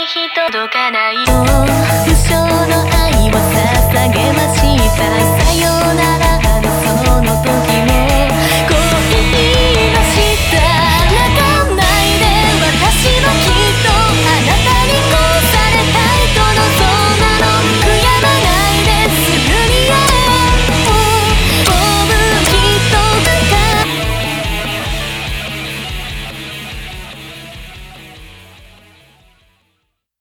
届かない無償の愛を捧げました。